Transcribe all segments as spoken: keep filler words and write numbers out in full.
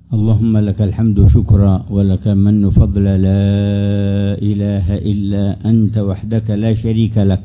اللهم لك الحمد شكرا ولك المن فضل، لا إله إلا أنت وحدك لا شريك لك.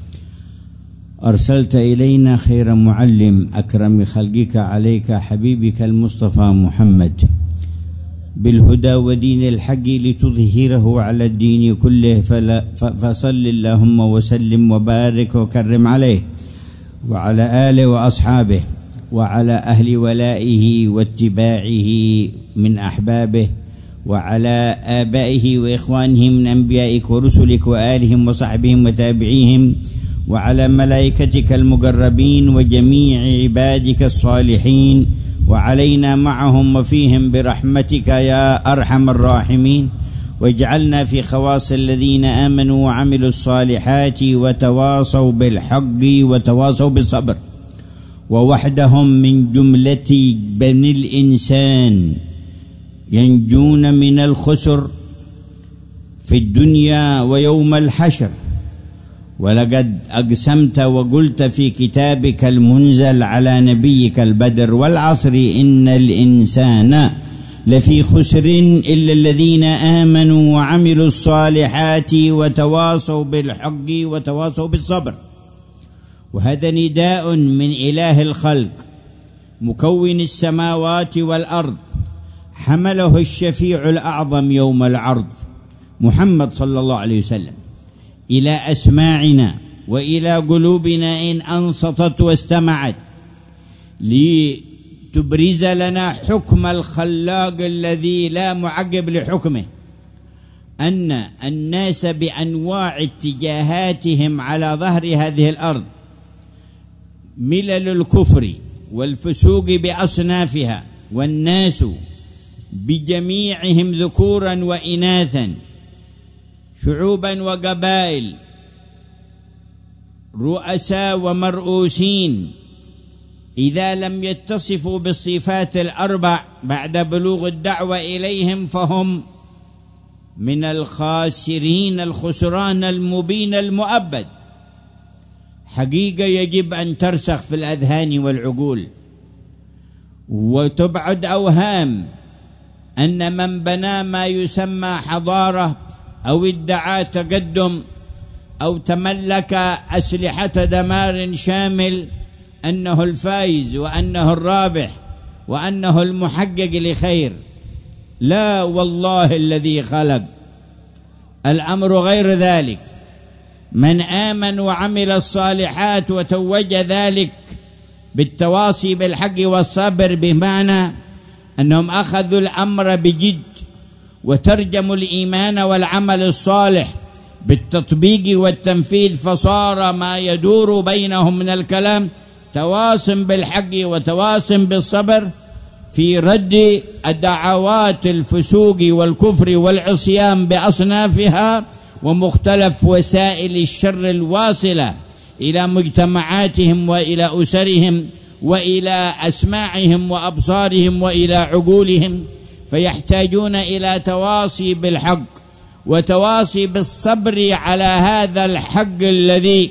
أرسلت إلينا خير معلم، أكرم خلقك عليك حبيبك المصطفى محمد، بالهدى ودين الحق لتظهره على الدين كله، فصل اللهم وسلم وبارك وكرم عليه وعلى آله وأصحابه وعلى أهل ولائه واتباعه من أحبابه وعلى آبائه وإخوانه من أنبيائك ورسلك وآلهم وصحبهم وتابعيهم وعلى ملائكتك المقربين وجميع عبادك الصالحين وعلينا معهم وفيهم برحمتك يا أرحم الراحمين. واجعلنا في خواص الذين آمنوا وعملوا الصالحات وتواصوا بالحق وتواصوا بالصبر، ووحدهم من جملة بني الإنسان ينجون من الخسر في الدنيا ويوم الحشر. ولقد أقسمت وقلت في كتابك المنزل على نبيك البدر: والعصر إن الإنسان لفي خسر إلا الذين آمنوا وعملوا الصالحات وتواصوا بالحق وتواصوا بالصبر. وهذا نداء من إله الخلق مكون السماوات والأرض، حمله الشفيع الأعظم يوم العرض محمد صلى الله عليه وسلم إلى أسماعنا وإلى قلوبنا إن أنصتت واستمعت، لتبرز لنا حكم الخلاق الذي لا معقب لحكمه، أن الناس بأنواع اتجاهاتهم على ظهر هذه الأرض، ملل الكفر والفسوق بأصنافها، والناس بجميعهم ذكورا وإناثا، شعوبا وقبائل، رؤساء ومرؤوسين، إذا لم يتصفوا بالصفات الأربع بعد بلوغ الدعوة إليهم فهم من الخاسرين الخسران المبين المؤبد. حقيقة يجب أن ترسخ في الأذهان والعقول، وتبعد أوهام أن من بنى ما يسمى حضارة أو ادعى تقدم أو تملك أسلحة دمار شامل أنه الفائز وأنه الرابح وأنه المحقق لخير. لا والله الذي خلق، الأمر غير ذلك. من آمن وعمل الصالحات وتوج ذلك بالتواصي بالحق والصبر، بمعنى أنهم أخذوا الأمر بجد وترجموا الإيمان والعمل الصالح بالتطبيق والتنفيذ، فصار ما يدور بينهم من الكلام تواصم بالحق وتواصم بالصبر في رد الدعوات الفسوق والكفر والعصيان بأصنافها ومختلف وسائل الشر الواصلة إلى مجتمعاتهم وإلى أسرهم وإلى أسماعهم وأبصارهم وإلى عقولهم. فيحتاجون إلى تواصي بالحق وتواصي بالصبر على هذا الحق الذي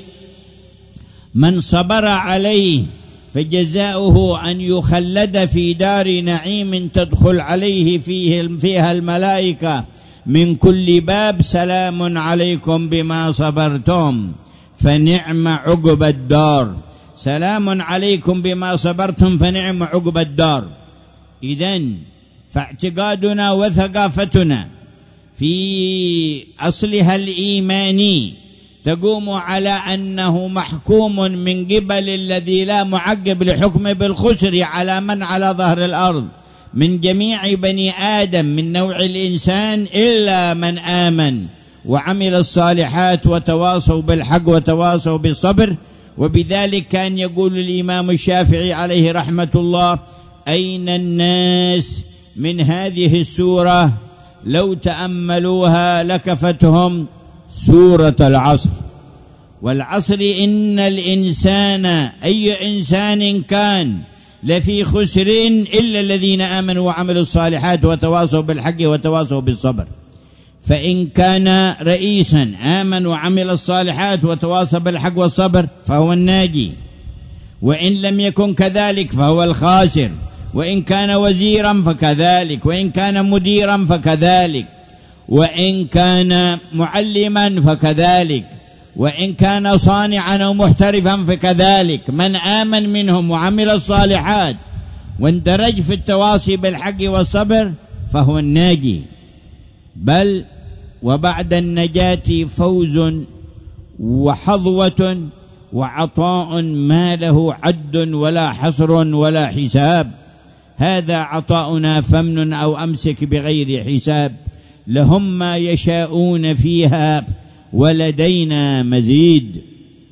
من صبر عليه فجزاؤه أن يخلد في دار نعيم تدخل عليه فيه فيها الملائكة من كل باب: سلام عليكم بما صبرتم فنعم عقب الدار. سلام عليكم بما صبرتم فنعم عقب الدار. إذن فاعتقادنا وثقافتنا في أصلها الإيماني تقوم على أنه محكوم من قبل الذي لا معقب لحكمه بالخسر على من على ظهر الأرض من جميع بني آدم من نوع الإنسان، إلا من آمن وعمل الصالحات وتواصوا بالحق وتواصوا بالصبر. وبذلك كان يقول الإمام الشافعي عليه رحمة الله: أين الناس من هذه السورة لو تأملوها لكفتهم سورة العصر. والعصر إن الإنسان، أي إنسان كان، لفي خسر إلا الذين آمنوا وعملوا الصالحات وتواصوا بالحق وتواصوا بالصبر. فإن كان رئيسا آمن وعمل الصالحات وتواصى بالحق والصبر فهو الناجي، وإن لم يكن كذلك فهو الخاسر. وإن كان وزيرا فكذلك، وإن كان مديرا فكذلك، وإن كان معلما فكذلك، وإن كان صانعا أو محترفا فكذلك. من آمن منهم وعمل الصالحات واندرج في التواصي بالحق والصبر فهو الناجي. بل وبعد النجاة فوز وحظوة وعطاء ما له عد ولا حصر ولا حساب. هذا عطاؤنا فمن أو أمسك بغير حساب، لهم ما يشاءون فيها ولدينا مزيد.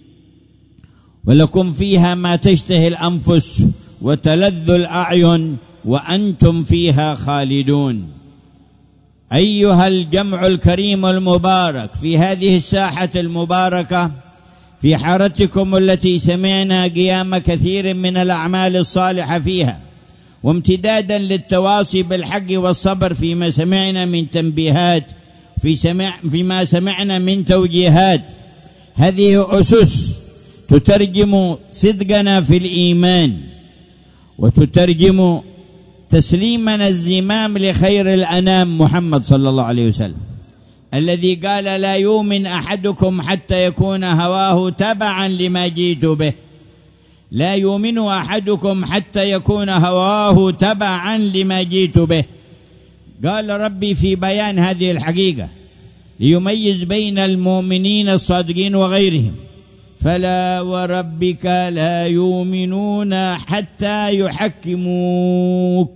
ولكم فيها ما تشتهي الأنفس وتلذ الأعين وأنتم فيها خالدون. أيها الجمع الكريم المبارك في هذه الساحة المباركة، في حارتكم التي سمعنا قيام كثير من الأعمال الصالحة فيها، وامتدادا للتواصي بالحق والصبر فيما سمعنا من تنبيهات، في سمع فيما سمعنا من توجيهات. هذه أسس تترجم صدقنا في الإيمان، وتترجم تسليمنا الزمام لخير الأنام محمد صلى الله عليه وسلم، الذي قال: لا يؤمن أحدكم حتى يكون هواه تبعا لما جئت به. لا يؤمن أحدكم حتى يكون هواه تبعا لما جئت به. قال ربي في بيان هذه الحقيقة ليميز بين المؤمنين الصادقين وغيرهم: فلا وربك لا يؤمنون حتى يحكموك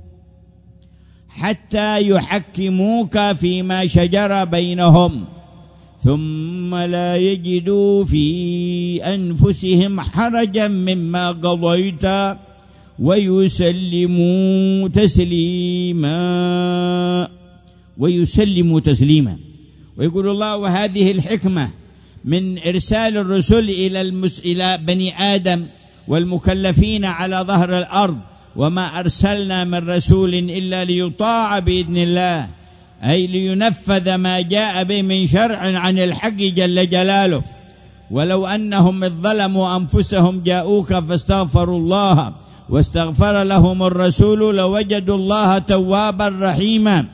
حتى يحكموك فيما شجر بينهم ثم لا يجدوا في أنفسهم حرجا مما قضيت ويسلموا تسليما ويسلموا تسليما. ويقول الله: وهذه الحكمة من إرسال الرسل إلى المس... إلى بني آدم والمكلفين على ظهر الأرض، وما أرسلنا من رسول إلا ليطاع بإذن الله، أي لينفذ ما جاء به من شرع عن الحق جل جلاله. ولو أنهم إذ ظلموا أنفسهم جاءوك فاستغفروا الله واستغفر لهم الرسول لوجدوا الله توابا رحيما.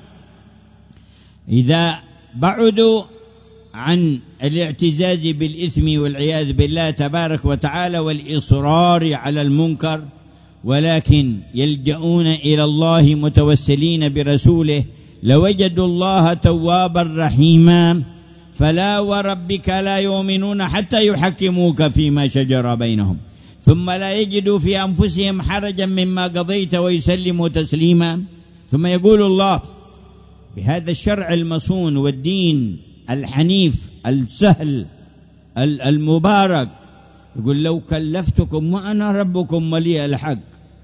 إذا بعدوا عن الاعتزاز بالإثم والعياذ بالله تبارك وتعالى والإصرار على المنكر، ولكن يلجؤون إلى الله متوسلين برسوله، لوجدوا الله توابا رحيما. فلا وربك لا يؤمنون حتى يحكموك فيما شجر بينهم ثم لا يجدوا في أنفسهم حرجا مما قضيت ويسلموا تسليما. ثم يقول الله بهذا الشرع المصون والدين الحنيف السهل المبارك، يقول: لو كلفتكم وأنا ربكم ولي الحق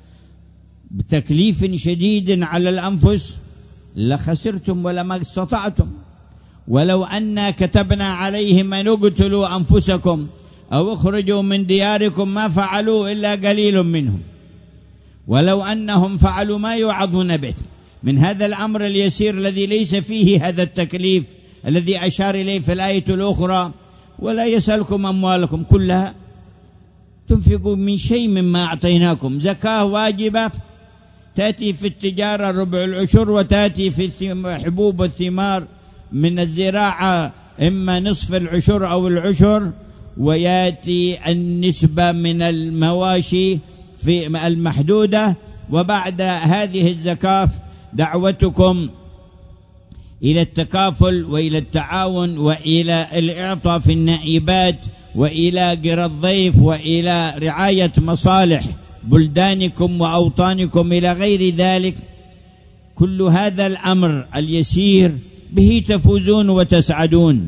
بتكليف شديد على الأنفس لخسرتم ولما استطعتم. ولو أنا كتبنا عليهم أن اقتلوا أنفسكم أو اخرجوا من دياركم ما فعلوا إلا قليل منهم. ولو أنهم فعلوا ما يوعظون به من هذا الأمر اليسير الذي ليس فيه هذا التكليف الذي أشار إليه في الآية الأخرى: ولا يسألكم أموالكم كلها تنفقوا من شيء مما أعطيناكم. زكاة واجبة تأتي في التجارة ربع العشر، وتأتي في حبوب والثمار من الزراعة إما نصف العشر أو العشر، ويأتي النسبة من المواشي في المحدودة. وبعد هذه الزكاة دعوتكم إلى التكافل وإلى التعاون وإلى الإعطاء في النائبات وإلى قرى الضيف وإلى رعاية مصالح بلدانكم وأوطانكم إلى غير ذلك. كل هذا الأمر اليسير به تفوزون وتسعدون.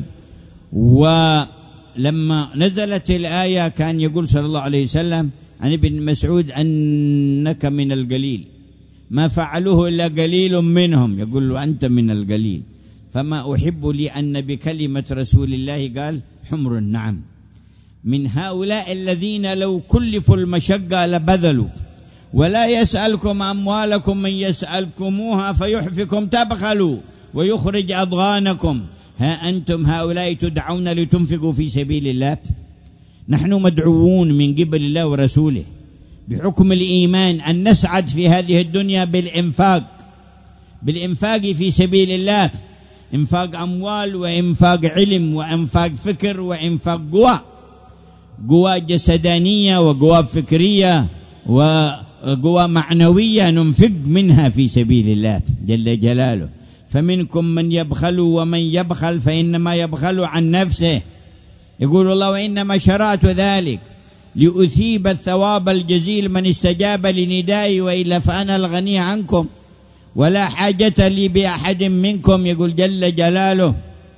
ولما نزلت الآية كان يقول صلى الله عليه وسلم عن ابن مسعود: أنك من القليل، ما فعلوه إلا قليل منهم. يقول له: أنت من القليل. فما أحب لي أن بكلمة رسول الله قال: حمر النعم، من هؤلاء الذين لو كلفوا المشقة لبذلوا. ولا يسألكم أموالكم من يسألكموها فيحفكم تبخلوا ويخرج أضغانكم. ها أنتم هؤلاء تدعون لتنفقوا في سبيل الله. نحن مدعوون من قبل الله ورسوله بحكم الإيمان أن نسعد في هذه الدنيا بالإنفاق، بالإنفاق في سبيل الله، إنفاق أموال وإنفاق علم وإنفاق فكر وإنفاق قوى، قوى جسدانية وقوى فكرية وقوى معنوية ننفق منها في سبيل الله جل جلاله. فمنكم من يبخل ومن يبخل فإنما يبخل عن نفسه. يقول الله: وإنما شرعت ذلك لأثيب الثواب الجزيل من استجاب لندائي، وإلا فأنا الغني عنكم ولا حاجة لي بأحد منكم. يقول جل جلاله: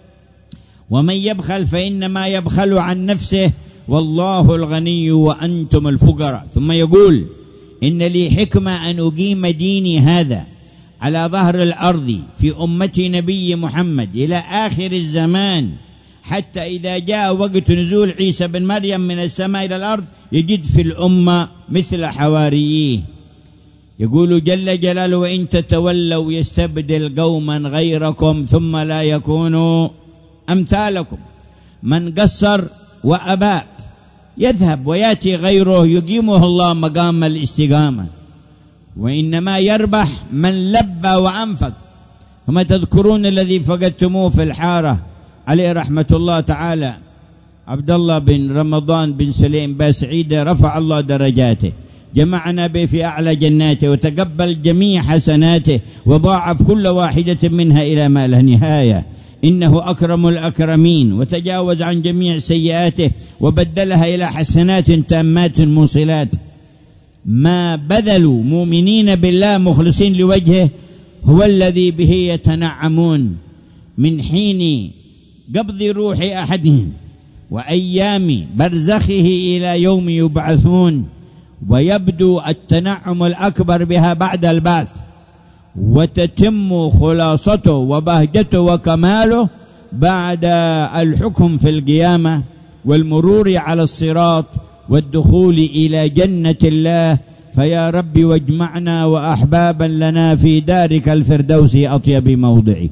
ومن يبخل فإنما يبخل عن نفسه والله الغني وأنتم الفقراء. ثم يقول: إن لي حكمة أن أقيم ديني هذا على ظهر الأرض في أمة نبي محمد إلى آخر الزمان، حتى إذا جاء وقت نزول عيسى بن مريم من السماء إلى الأرض يجد في الأمة مثل حواريه. يقول جل جلاله: وإن تتولوا يستبدل قوما غيركم ثم لا يكونوا أمثالكم. من قصر وأبى يذهب ويأتي غيره يقيمه الله مقام الاستقامة، وإنما يربح من لبى وأنفق. وما تذكرون الذي فقدتموه في الحارة عليه رحمة الله تعالى، عبد الله بن رمضان بن سليم باسعيدة، رفع الله درجاته، جمعنا به في أعلى جناته، وتقبل جميع حسناته، وضاعف كل واحدة منها إلى ما لا نهاية، إنه أكرم الأكرمين، وتجاوز عن جميع سيئاته وبدلها إلى حسنات تامات موصلات. ما بذلوا مؤمنين بالله مخلصين لوجهه هو الذي به يتنعمون من حين قبض روح أحدهم وأيام برزخه إلى يوم يبعثون، ويبدو التنعم الأكبر بها بعد البعث، وتتم خلاصته وبهجته وكماله بعد الحكم في القيامة والمرور على الصراط والدخول إلى جنة الله. فيا رب واجمعنا وأحبابا لنا في دارك الفردوس أطيب موضعي.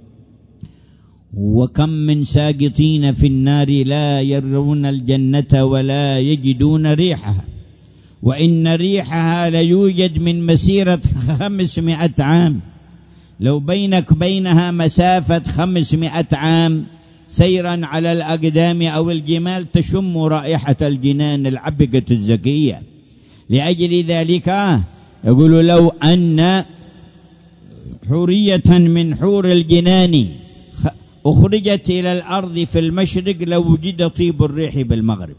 وكم من ساقطين في النار لا يرون الجنة ولا يجدون ريحها، وإن ريحها ليوجد من مسيرة خمسمائة عام، لو بينك بينها مسافة خمسمائة عام سيرا على الأقدام أو الجمال تشم رائحة الجنان العبقة الزكية. لأجل ذلك يقول: لو أن حورية من حور الجنان أخرجت إلى الأرض في المشرق لوجد طيب الريح بالمغرب،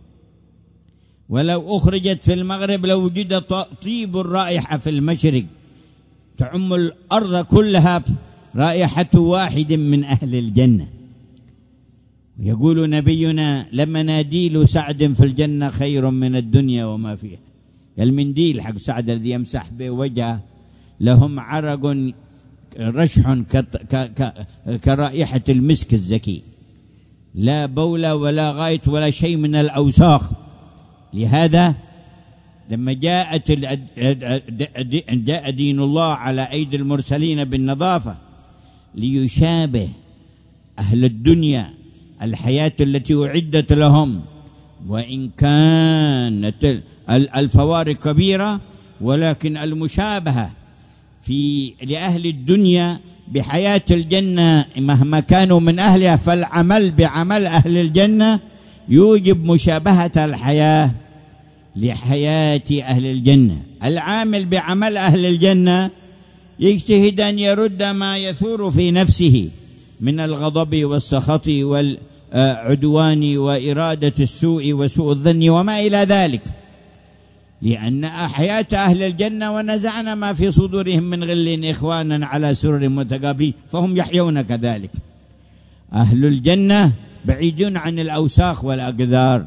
ولو أخرجت في المغرب لوجد طيب الرائحة في المشرق، تعم الأرض كلها رائحة واحد من أهل الجنة. يقول نبينا: لمناديل سعد في الجنة خير من الدنيا وما فيها. المنديل حق سعد الذي يمسح به وجهه لهم عرق رشح كرائحة المسك الزكي، لا بول ولا غائط ولا شيء من الأوساخ. لهذا لما جاءت جاء دين الله على أيدي المرسلين بالنظافة ليشابه أهل الدنيا الحياة التي أعدت لهم، وإن كانت الفوارق كبيرة، ولكن المشابهة في لأهل الدنيا بحياة الجنة مهما كانوا من أهلها، فالعمل بعمل أهل الجنة يوجب مشابهة الحياة لحياة أهل الجنة. العامل بعمل أهل الجنة يجتهد أن يرد ما يثور في نفسه من الغضب والسخط والعدوان وإرادة السوء وسوء الظن وما إلى ذلك، لأن حياة أهل الجنة ونزعنا ما في صدورهم من غل إخوانا على سرر متقابلين فهم يحيون كذلك. أهل الجنة بعيدون عن الأوساخ والأقذار،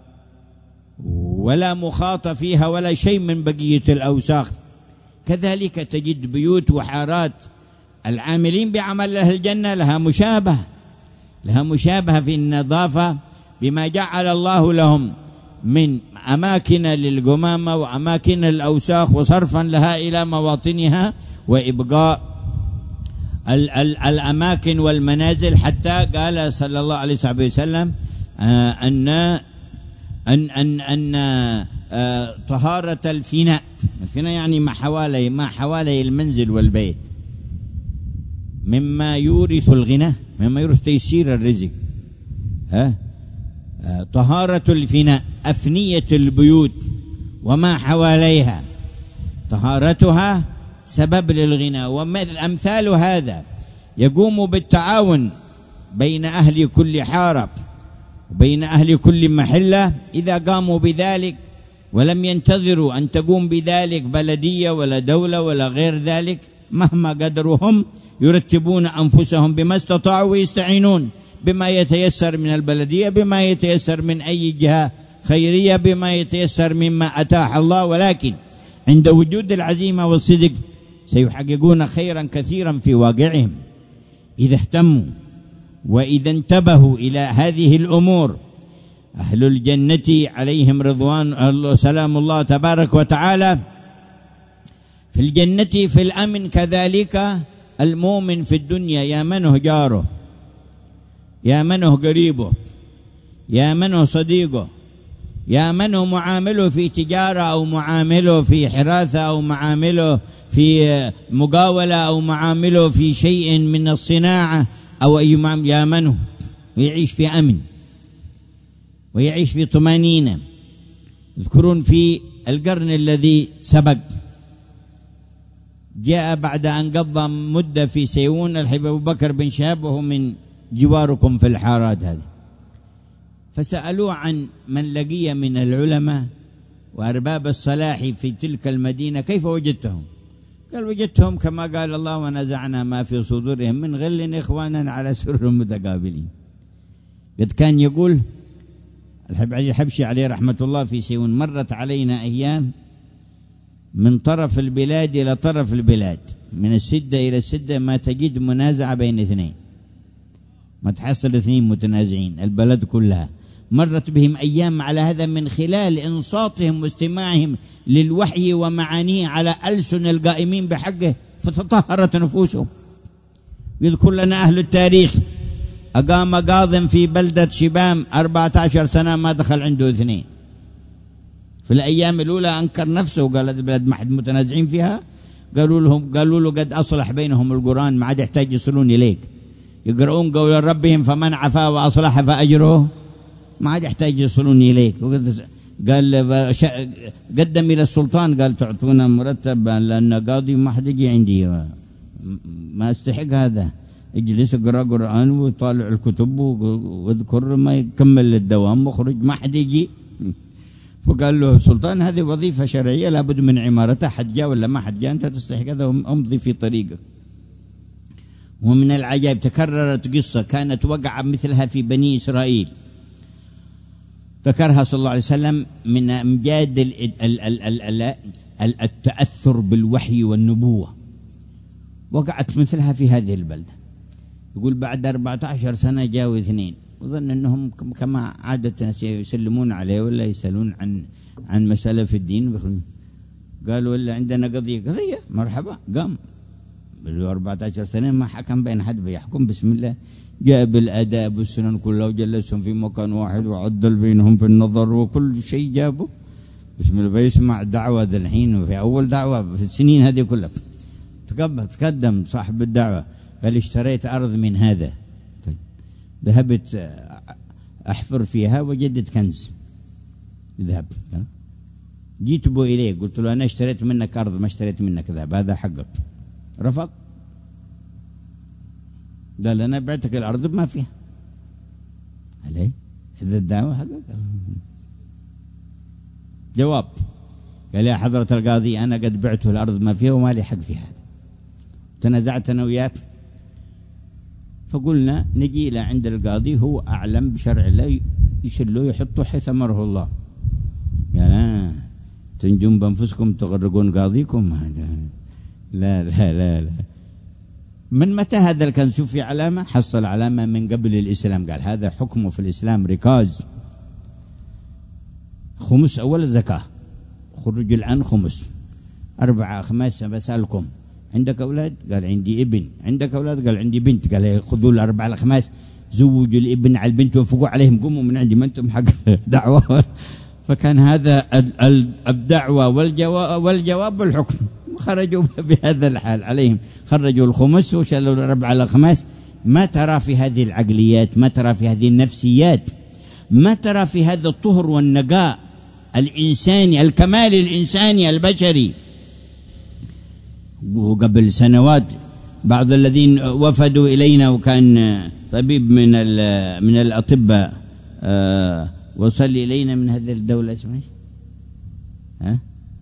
ولا مخاط فيها ولا شيء من بقية الأوساخ. كذلك تجد بيوت وحارات العاملين بعمل أهل الجنة لها مشابهة، لها مشابهة في النظافة بما جعل الله لهم من أماكن للقمامة وأماكن الأوساخ وصرفا لها إلى مواطنها، وإبقاء ال ال الأماكن والمنازل، حتى قال صلى الله عليه وسلم آه أن أن أن أن طهارة الفناء. الفناء يعني ما حوالي ما حوالي المنزل والبيت مما يورث الغنى، مما يورث تيسير الرزق. ها طهارة الفناء، أفنية البيوت وما حواليها، طهارتها سبب للغنى. وأمثال هذا يقوم بالتعاون بين أهل كل حارة وبين أهل كل محلة إذا قاموا بذلك، ولم ينتظروا أن تقوم بذلك بلدية ولا دولة ولا غير ذلك، مهما قدروا هم يرتبون أنفسهم بما استطاعوا ويستعينون بما يتيسر من البلدية، بما يتيسر من أي جهة خيرية، بما يتيسر مما أتاح الله. ولكن عند وجود العزيمة والصدق سيحققون خيرا كثيرا في واقعهم إذا اهتموا وإذا انتبهوا إلى هذه الأمور. أهل الجنة عليهم رضوان سلام الله تبارك وتعالى في الجنة في الأمن، كذلك المؤمن في الدنيا يامنه جاره، يامنه قريبه، يامنه صديقه، يامنه معامله في تجارة أو معامله في حراثة أو معامله في مقاولة أو معامله في شيء من الصناعة أو أي معامل، يامنه ويعيش في أمن ويعيش في طمأنينة. يذكرون في القرن الذي سبق جاء بعد أن قضى مدة في سيئون الحبيب أبو بكر بن شهاب وهو من جواركم في الحارات هذه، فسألوه عن من لقي من العلماء وأرباب الصلاح في تلك المدينة كيف وجدتهم؟ قال وجدتهم كما قال الله ونزعنا ما في صدورهم من غل إخوانا على سرر متقابلين. قد كان يقول الحبيب علي الحبشي عليه رحمة الله في سيئون: مرت علينا أيام من طرف البلاد إلى طرف البلاد، من السدة إلى السدة، ما تجد منازعة بين اثنين، ما تحصل اثنين متنازعين، البلد كلها. مرت بهم أيام على هذا من خلال إنصاتهم واستماعهم للوحي ومعانيه على ألسن القائمين بحقه، فتطهرت نفوسهم. يذكر لنا أهل التاريخ أقام قاض في بلدة شبام أربعة عشر سنة ما دخل عنده اثنين. في الأيام الأولى أنكر نفسه وقال هذه البلد ما حد متنازعين فيها. قالوا لهم قالوا له قد أصلح بينهم القرآن، ما عاد يحتاج يصلون إليك، يقرؤون قول ربهم فمن عفا وأصلح فأجره، ما عاد يحتاج يصلون إليك. قال قدم إلى السلطان، قال تعطونا مرتب لأن قاضي ما حد يجي عندي، ما استحق هذا، اجلس اقرأ قرآن وطالع الكتب واذكر ما يكمل الدوام واخرج، ما حد يجي. فقال له السلطان هذه وظيفة شرعية لابد من عمارتها، حد جاء ولا ما حد جاء أنت تستحق هذا، امضي في طريقك. ومن العجائب تكررت قصة كانت وقع مثلها في بني إسرائيل، ذكرها صلى الله عليه وسلم من أمجاد التأثر بالوحي والنبوة. وقعت مثلها في هذه البلدة. يقول بعد أربعة عشر سنة جاءوا اثنين، وظن أنهم كما عادة يسلمون عليه ولا يسألون عن عن مسألة في الدين. قالوا ولا عندنا قضية. قضية مرحبا. قام أربعة عشر سنة ما حكم بين حد، بيحكم بسم الله، جاء بالآداب والسنن كلها وجلسهم في مكان واحد وعدل بينهم في النظر وكل شيء جابه بسم الله. بيسمع دعوة ذا الحين، وفي أول دعوة في السنين هذه كلها تقدم صاحب الدعوة قال اشتريت أرض من هذا. طيب ذهبت أحفر فيها وجدت كنز، ذهب جيت بو إليه قلت له أنا اشتريت منك أرض ما اشتريت منك ذهب، هذا حقك. رفض، قال أنا بعتك الأرض بما فيها. عليه إذا الدعوة حقك. جواب قال يا حضرة القاضي أنا قد بعته الأرض ما فيها وما لي حق في هذا. تنازعت أنا وياك، فقلنا نجي إلى عند القاضي هو أعلم بشرع الله، يشلوا يحطوا حيث أمره الله. يا لا تنجون بأنفسكم تغرقون قاضيكم. لا لا لا لا. من متى هذا الكنز؟ شوف في علامة، حصل علامة من قبل الإسلام، قال هذا حكمه في الإسلام ركاز، خمس أول الزكاة، خرج الآن خمس، أربعة خمس. بسألكم عندك أولاد؟ قال عندي ابن. عندك أولاد؟ قال عندي بنت. قال خذوا الأربعة الخماس، زوجوا الابن على البنت وانفقوا عليهم، قوموا من عندي ما أنتم حق دعوة. فكان هذا الدعوة والجواب, والجواب والحكم. خرجوا بهذا الحال عليهم، خرجوا الخمس وشلوا الربع على خمس. ما ترى في هذه العقليات، ما ترى في هذه النفسيات، ما ترى في هذا الطهر والنقاء الإنساني، الكمال الإنساني البشري. وقبل سنوات بعض الذين وفدوا إلينا، وكان طبيب من من الأطباء آه وصل إلينا من هذه الدولة، اسمها ها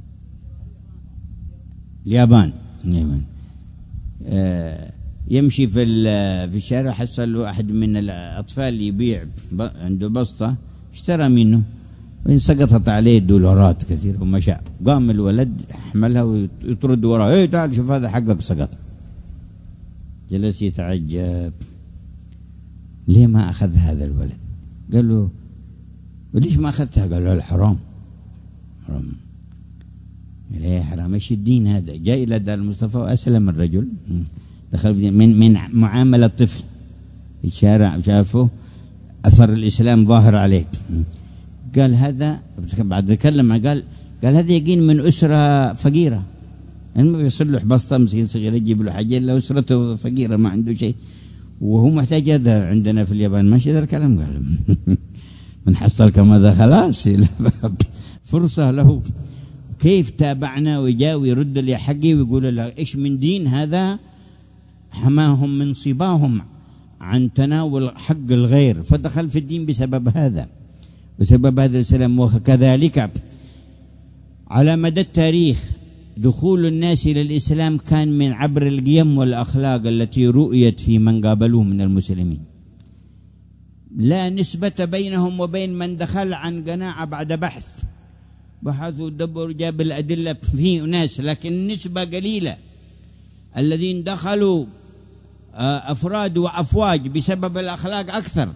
اليابان. اليابان آه يمشي في في الشارع، حصل واحد من الأطفال يبيع عنده بسطة، اشترى منه وإن سقطت عليه دولارات كثيرة ومشى. قام الولد حملها ويطرد وراه، ايه تعال شوف هذا حقك سقط. جلس يتعجب ليه ما أخذ هذا الولد؟ قال له وليش ما أخذتها؟ قال له الحرام. حرام ليه حرام؟ ايش الدين هذا؟ جاء إلى دار المصطفى وأسلم الرجل، دخل من من معاملة طفل في الشارع، شافه أثر الإسلام ظاهر عليه. قال هذا بعد تكلم قال قال هذا يقين من أسرة فقيرة، يعني ما بيصلح بسطة مسكين صغير يجيب له حاجة إلا أسرته فقيرة ما عنده شيء وهو محتاج هذا. عندنا في اليابان ماشي ذا الكلام. قال من حصل كما ذا خلاص فرصة له. كيف تابعنا وجاء ويرد لي حقي ويقول له إيش من دين هذا؟ حماهم من صباهم عن تناول حق الغير، فدخل في الدين بسبب هذا، بسبب هذا السلام. وكذلك على مدى التاريخ دخول الناس إلى الإسلام كان من عبر القيم والأخلاق التي رؤيت في من قابلوه من المسلمين. لا نسبة بينهم وبين من دخل عن قناعة بعد بحث، بحثوا دبروا جاب الأدلة في ناس، لكن النسبة قليلة. الذين دخلوا أفراد وأفواج بسبب الأخلاق أكثر.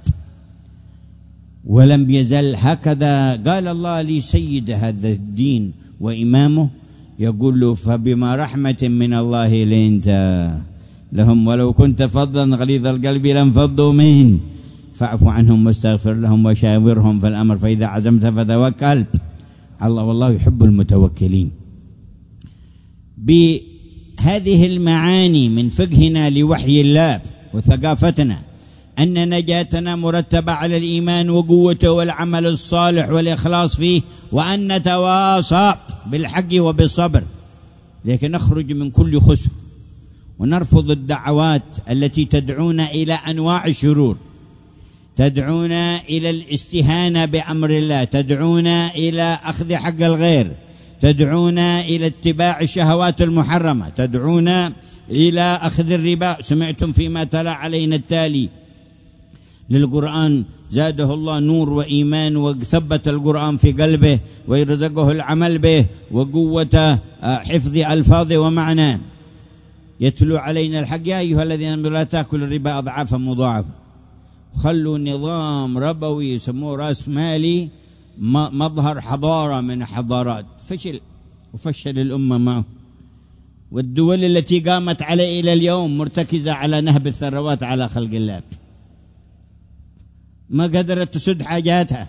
ولم يزل هكذا. قال الله لسيد هذا الدين وإمامه يقول له فبما رحمة من الله لنت لهم ولو كنت فظا غليظ القلب لانفضوا منه فاعف عنهم واستغفر لهم وشاورهم في الأمر فإذا عزمت فتوكل على الله والله يحب المتوكلين. بهذه المعاني من فقهنا لوحي الله وثقافتنا أن نجاتنا مرتبة على الإيمان وقوته والعمل الصالح والإخلاص فيه، وأن نتواصى بالحق وبالصبر، لكن نخرج من كل خسر ونرفض الدعوات التي تدعونا إلى أنواع الشرور، تدعونا إلى الاستهانة بأمر الله، تدعونا إلى أخذ حق الغير، تدعونا إلى اتباع الشهوات المحرمة، تدعونا إلى أخذ الربا. سمعتم فيما تلا علينا التالي للقرآن زاده الله نور وإيمان وثبت القرآن في قلبه ويرزقه العمل به وقوة حفظ ألفاظه ومعناه. يتلو علينا الحق يا أيها الذين آمنوا لا تأكلوا الربا أضعافا مضاعفة. خلوا نظام ربوي يسموه رأس مالي مظهر حضارة من حضارات فشل وفشل الأمة معه. والدول التي قامت عليه إلى اليوم مرتكزة على نهب الثروات على خلق الله، ما قدرت تسد حاجاتها،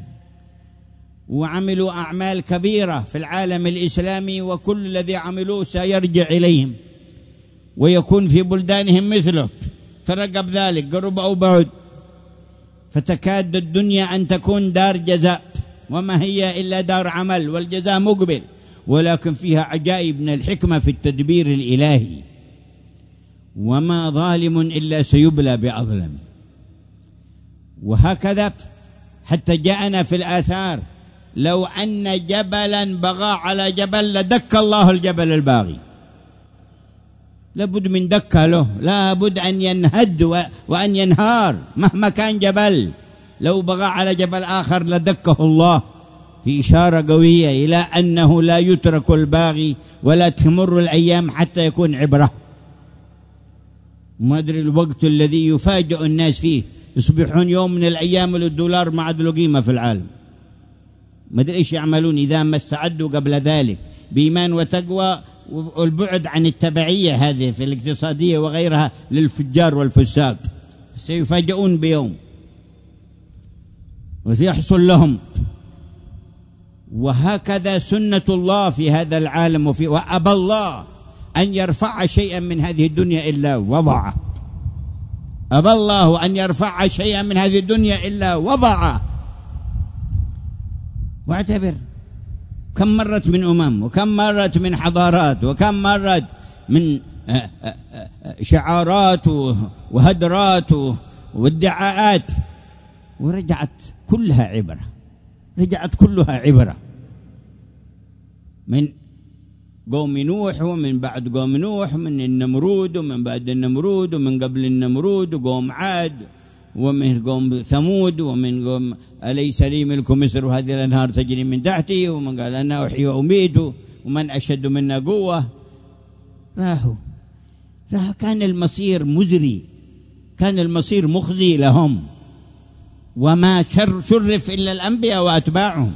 وعملوا أعمال كبيرة في العالم الإسلامي، وكل الذي عملوه سيرجع إليهم ويكون في بلدانهم مثله. ترقب ذلك قرب أو بعد. فتكاد الدنيا أن تكون دار جزاء، وما هي إلا دار عمل، والجزاء مقبل، ولكن فيها عجائب من الحكمة في التدبير الإلهي. وما ظالم إلا سيبلى بأظلم. وهكذا حتى جاءنا في الآثار لو أن جبلا بغى على جبل لدك الله الجبل الباغي. لابد من دكة له، لابد أن ينهد وأن ينهار مهما كان جبل. لو بغى على جبل آخر لدكه الله، في إشارة قوية إلى أنه لا يترك الباغي ولا تمر الأيام حتى يكون عبرة. ما أدري الوقت الذي يفاجئ الناس فيه، يصبحون يوم من الأيام الدولار ما عاد له قيمة في العالم. ما أدري إيش يعملون إذا ما استعدوا قبل ذلك بإيمان وتقوى والبعد عن التبعية هذه في الاقتصادية وغيرها للفجار والفساق. سيفاجئون بيوم وسيحصل لهم. وهكذا سنة الله في هذا العالم، وفي وأبى الله أن يرفع شيئا من هذه الدنيا إلا وضعه. أبى الله أن يرفع شيئا من هذه الدنيا إلا وضعه. واعتبر كم مرت من أمم، وكم مرت من حضارات، وكم مرت من شعارات وهدرات وادعاءات، ورجعت كلها عبرة، رجعت كلها عبرة. من قوم نوح، ومن بعد قوم نوح، من النمرود، ومن بعد النمرود، ومن قبل النمرود، وقوم عاد، ومن قوم ثمود، ومن قوم أليس لي ملك مصر وهذه الأنهار تجري من تحتي، ومن قال أنا أحيي وأميت ومن أشد منا قوة. راحوا راح كان المصير مزري، كان المصير مخزي لهم، وما شر شرف إلا الأنبياء وأتباعهم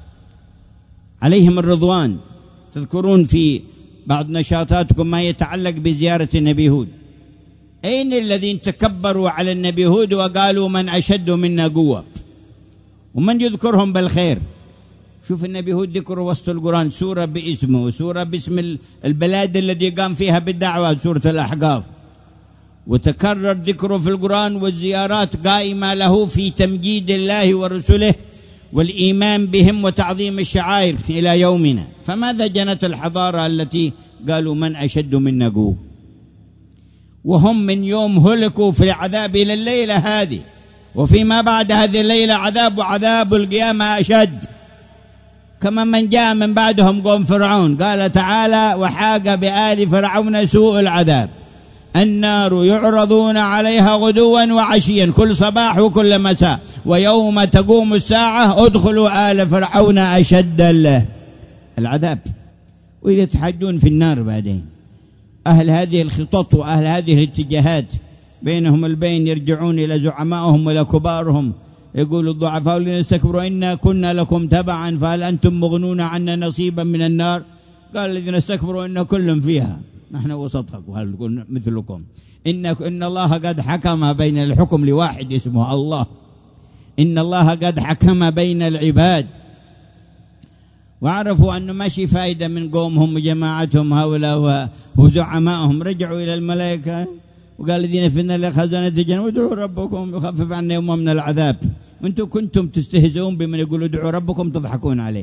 عليهم الرضوان. تذكرون في بعض نشاطاتكم ما يتعلق بزيارة النبي هود، أين الذين تكبروا على النبي هود وقالوا من أشد منا قوة؟ ومن يذكرهم بالخير؟ شوف النبي هود ذكر وسط القرآن سورة باسمه، وسورة باسم البلاد التي قام فيها بالدعوة، سورة الأحقاف، وتكرر ذكره في القرآن، والزيارات قائمة له في تمجيد الله ورسله والإيمان بهم وتعظيم الشعائر إلى يومنا. فماذا جنت الحضارة التي قالوا من أشد منا قوة؟ وهم من يوم هلكوا في العذاب إلى الليلة هذه، وفيما بعد هذه الليلة عذاب، وعذاب القيامة أشد. كما من جاء من بعدهم قوم فرعون، قال تعالى وحاق بآل فرعون سوء العذاب، النار يعرضون عليها غدوا وعشيا كل صباح وكل مساء، ويوم تقوم الساعة ادخلوا آل فرعون أشد العذاب. وإذا تحجون في النار بعدين أهل هذه الخطط وأهل هذه الاتجاهات بينهم البين يرجعون إلى زعمائهم وإلى كبارهم، يقول الضعفاء الذين استكبروا إنا كنا لكم تبعا فهل أنتم مغنون عنا نصيبا من النار؟ قال الذين استكبروا إن كل فيها نحن وسطكم وهل نكون مثلكم إن إن الله قد حكم بين الحكم لواحد اسمه الله، إن الله قد حكم بين العباد. وعرفوا أنه ماشي فائدة من قومهم وجماعتهم هؤلاء وزعمائهم، رجعوا إلى الملائكة وقال الذين في النار لخزنة جهنم ادعوا ربكم يخفف عنا يوما من العذاب. وانتم كنتم تستهزئون بمن يقول ادعوا ربكم، تضحكون عليه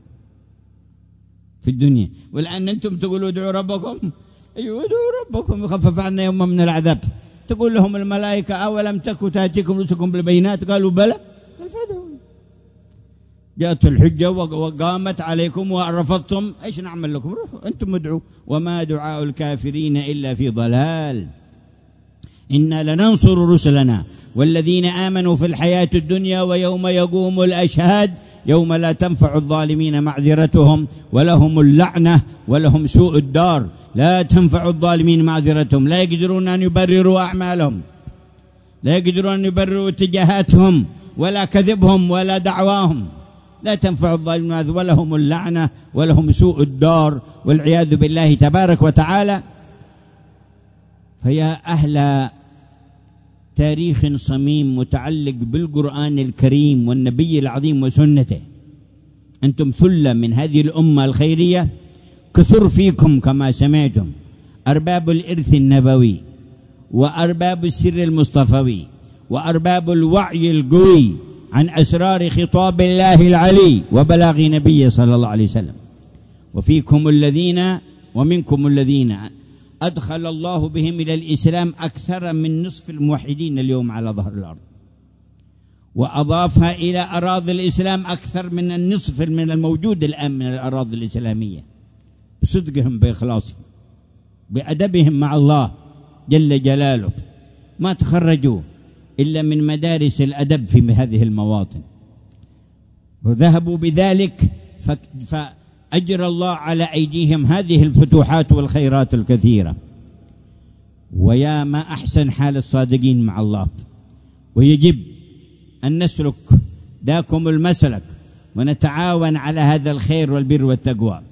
في الدنيا، والآن أنتم تقولوا ادعوا ربكم، أيوة ادعوا ربكم يخفف عنا يوما من العذاب. تقول لهم الملائكة أولم تكن تأتيكم رسلكم بالبينات؟ قالوا بلى فادعوا. جاءت الحجة وقامت عليكم ورفضتم، ايش نعمل لكم؟ روحوا انتم ادعوا، وما دعاء الكافرين إلا في ضلال. إنا لننصر رسلنا والذين آمنوا في الحياة الدنيا ويوم يقوم الأشهاد يوم لا تنفع الظالمين معذرتهم ولهم اللعنة ولهم سوء الدار. لا تنفع الظالمين معذرتهم، لا يقدرون أن يبرروا أعمالهم، لا يقدرون أن يبرروا اتجاهاتهم ولا كذبهم ولا دعواهم. لا تنفع الظالمين ولهم اللعنة ولهم سوء الدار والعياذ بالله تبارك وتعالى. فيا أهل تاريخ صميم متعلق بالقرآن الكريم والنبي العظيم وسنته، أنتم ثلة من هذه الأمة الخيرية، كثر فيكم كما سمعتم أرباب الإرث النبوي وأرباب السر المصطفوي وأرباب الوعي القوي عن أسرار خطاب الله العلي وبلاغ نبيه صلى الله عليه وسلم. وفيكم الذين ومنكم الذين أدخل الله بهم إلى الإسلام أكثر من نصف الموحدين اليوم على ظهر الأرض، وأضافها إلى أراضي الإسلام أكثر من النصف من الموجود الآن من الأراضي الإسلامية، بصدقهم بإخلاصهم بأدبهم مع الله جل جلاله. ما تخرجوا إلا من مدارس الأدب في هذه المواطن، وذهبوا بذلك فأجرى الله على أيديهم هذه الفتوحات والخيرات الكثيرة. ويا ما أحسن حال الصادقين مع الله، ويجب أن نسلك ذاكم المسلك ونتعاون على هذا الخير والبر والتقوى.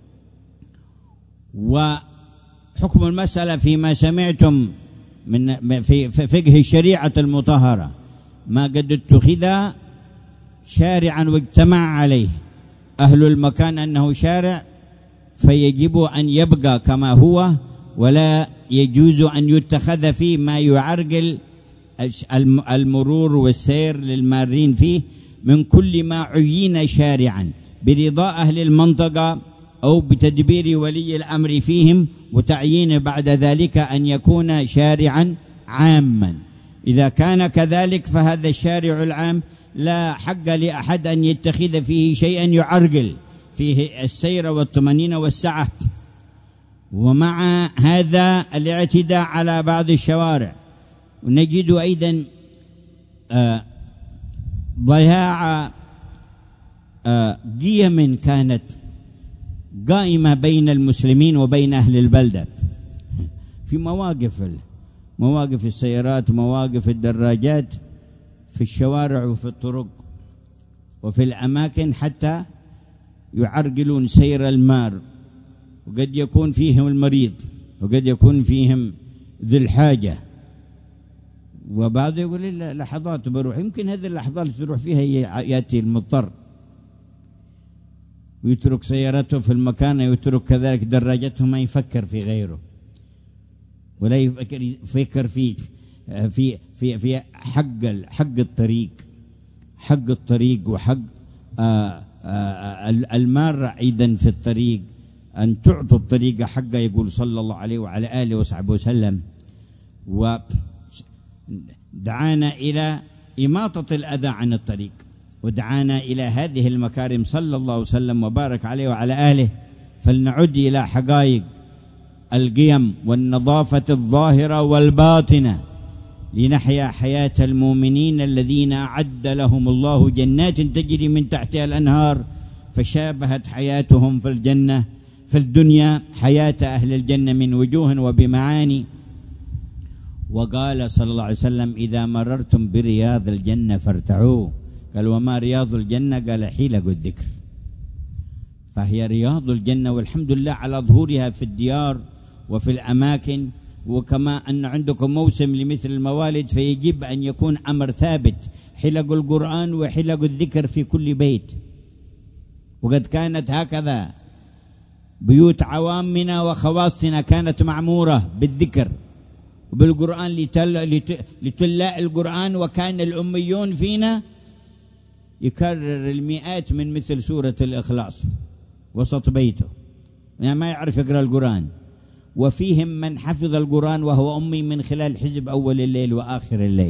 وحكم المسألة فيما سمعتم من في فقه الشريعة المطهرة ما قد اتخذ شارعا واجتمع عليه أهل المكان أنه شارع فيجب أن يبقى كما هو، ولا يجوز أن يتخذ فيه ما يعرقل المرور والسير للمارين فيه من كل ما عين شارعا برضا أهل المنطقة أو بتدبير ولي الأمر فيهم، وتعيين بعد ذلك أن يكون شارعا عاما. إذا كان كذلك فهذا الشارع العام لا حق لأحد أن يتخذ فيه شيئا يعرقل فيه السير والطمأنينة والسعة. ومع هذا الاعتداء على بعض الشوارع، ونجد أيضا آه ضياع آه قيم كانت قائمة بين المسلمين وبين أهل البلدة في مواقف مواقف السيارات ومواقف الدراجات في الشوارع وفي الطرق وفي الأماكن، حتى يعرقلون سير المار، وقد يكون فيهم المريض وقد يكون فيهم ذي الحاجة. وبعض يقول لي لحظات بروح، يمكن هذه اللحظات تروح فيها يأتي المضطر ويترك سيارته في المكان، ويترك كذلك دراجته، ما يفكر في غيره ولا يفكر يفكر في في في في حق حق الطريق حق الطريق وحق آآ آآ المار أيضا في الطريق، أن تعطوا الطريق حقه. يقول صلى الله عليه وعلى آله وصحبه وسلم، ودعانا إلى إماطة الأذى عن الطريق، ودعانا إلى هذه المكارم صلى الله وسلم وبارك عليه وعلى آله. فلنعد إلى حقائق القيم والنظافة الظاهرة والباطنة لنحيا حياة المؤمنين الذين أعد لهم الله جنات تجري من تحتها الأنهار، فشابهت حياتهم في الجنة في الدنيا حياة أهل الجنة من وجوه وبمعاني. وقال صلى الله عليه وسلم: إذا مررتم برياض الجنة فارتعوا. قال: وما رياض الجنة؟ قال: حلق الذكر. فهي رياض الجنة، والحمد لله على ظهورها في الديار وفي الأماكن. وكما أن عندكم موسم لمثل الموالد، فيجب أن يكون أمر ثابت، حلق القرآن وحلق الذكر في كل بيت. وقد كانت هكذا بيوت عوامنا وخواصنا كانت معمورة بالذكر وبالقرآن لتل... لتلاء القرآن، وكان الأميون فينا يكرر المئات من مثل سورة الإخلاص وسط بيته، يعني ما يعرف يقرأ القرآن. وفيهم من حفظ القرآن وهو أمي من خلال حزب أول الليل وآخر الليل.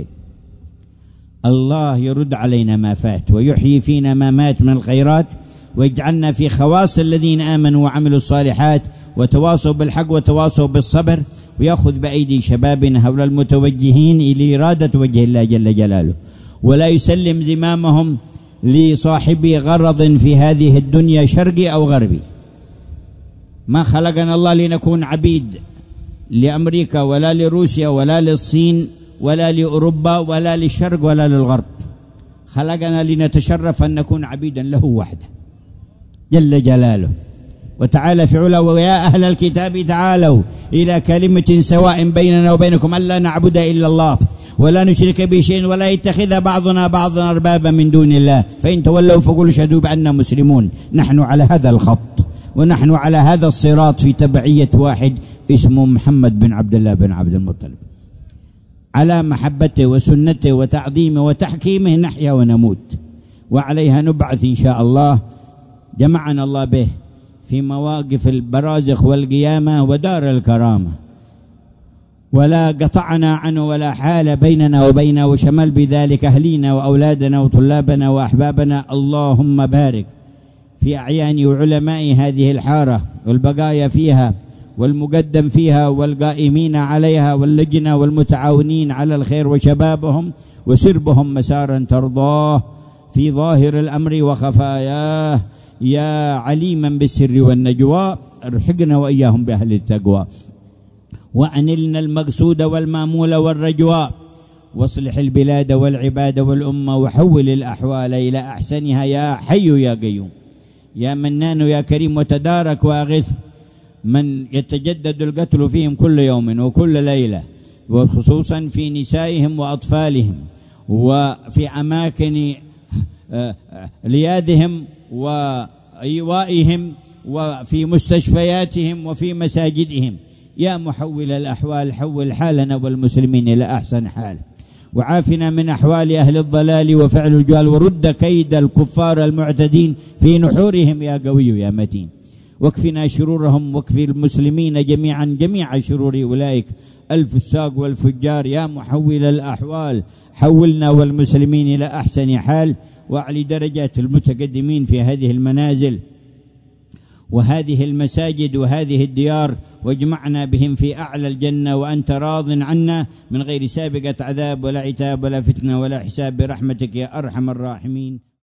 الله يرد علينا ما فات ويحيي فينا ما مات من الخيرات، ويجعلنا في خواص الذين آمنوا وعملوا الصالحات وتواصوا بالحق وتواصوا بالصبر، ويأخذ بأيدي شبابنا هؤلاء المتوجهين إلى إرادة وجه الله جل جلاله، ولا يسلم زمامهم لصاحب غرض في هذه الدنيا شرقي أو غربي. ما خلقنا الله لنكون عبيد لأمريكا ولا لروسيا ولا للصين ولا لأوروبا ولا للشرق ولا للغرب. خلقنا لنتشرف أن نكون عبيدا له وحده جل جلاله وتعالى في علا. ويا أهل الكتاب تعالوا إلى كلمة سواء بيننا وبينكم ألا نعبد إلا الله ولا نشرك به شيئا ولا يتخذ بعضنا بعضا أربابا من دون الله فإن تولوا فقولوا اشهدوا بأننا مسلمون. نحن على هذا الخط ونحن على هذا الصراط في تبعية واحد اسمه محمد بن عبد الله بن عبد المطلب، على محبته وسنته وتعظيمه وتحكيمه نحيا ونموت، وعليها نبعث إن شاء الله. جمعنا الله به في مواقف البرازخ والقيامة ودار الكرامة، ولا قطعنا عنه ولا حال بيننا وبينه، وشمل بذلك أهلينا وأولادنا وطلابنا وأحبابنا. اللهم بارك في أعيان وعلماء هذه الحارة والبقايا فيها والمقدم فيها والقائمين عليها واللجنة والمتعاونين على الخير وشبابهم، وسربهم مسارا ترضاه في ظاهر الأمر وخفاياه يا عليما بالسر والنجوى. ارحقنا وإياهم بأهل التقوى، وأنلنا المقصود والمامول والرجوى، واصلح البلاد والعباد والأمة، وحول الأحوال إلى أحسنها يا حي يا قيوم يا منان يا كريم. وتدارك وأغث من يتجدد القتل فيهم كل يوم وكل ليلة، وخصوصا في نسائهم وأطفالهم وفي أماكن لياذهم إيوائهم وفي مستشفياتهم وفي مساجدهم. يا محول الأحوال حول حالنا والمسلمين إلى أحسن حال، وعافنا من أحوال أهل الضلال وفعل الجهال، ورد كيد الكفار المعتدين في نحورهم يا قوي يا متين، واكفنا شرورهم واكفي المسلمين جميعا جميع شرور أولئك الفساق والفجار. يا محول الأحوال حولنا والمسلمين إلى أحسن حال، وأعلي درجات المتقدمين في هذه المنازل وهذه المساجد وهذه الديار، واجمعنا بهم في أعلى الجنة وأنت راض عنا من غير سابقة عذاب ولا عتاب ولا فتنة ولا حساب، برحمتك يا أرحم الراحمين.